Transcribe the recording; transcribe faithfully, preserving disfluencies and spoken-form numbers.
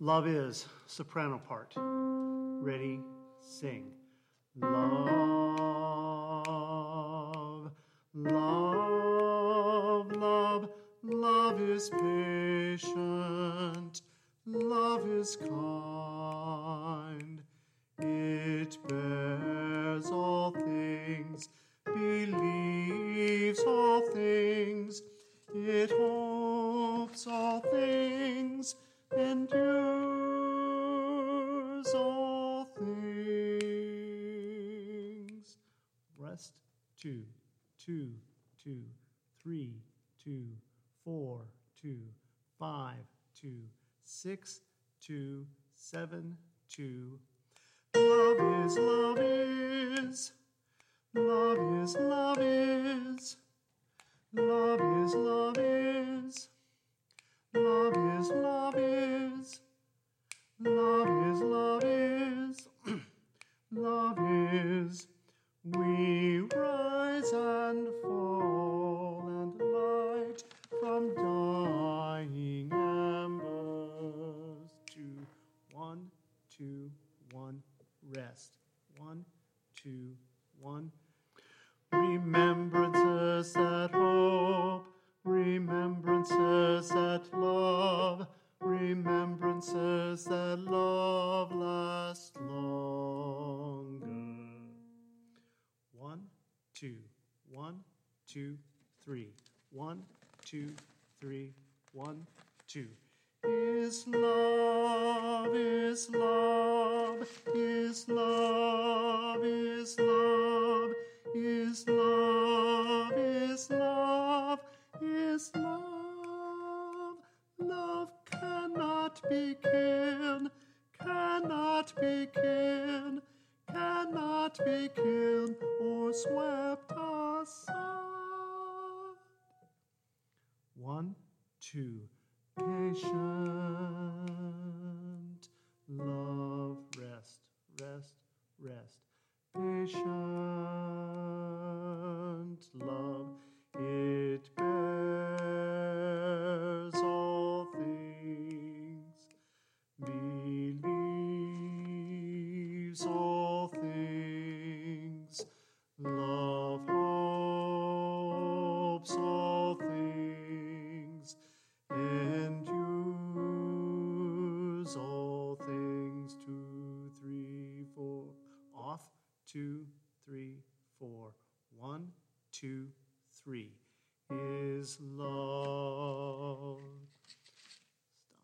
Love is, soprano part. Ready, sing. Love, love, love, love is patient, love is kind. It bears all things, believes all things, it hopes all things, endures all things. Rest, two, two, two, three, two, four, two, five, two, six, two, seven, two. Love is, love is, love is, love is, love is, love is, love is, love is, love is, love is, love is. We rise and fall and light from dying embers. Two, one, two, one, rest. One, two, one. Remembrances that hope, remembrances that love, remembrances that love last longer. One, two, one, two, three. One, two, three, one, two. Is love, is love, is love, is love, is love, is love, is love. Love cannot begin, cannot begin, cannot begin, or swept aside. One, two, patient, love, rest, rest, rest. Patient, love, it bears all things, believes all things, love hopes all things, endures all things. Two, three, four. Off. Two, three, four. One, two, three. Is love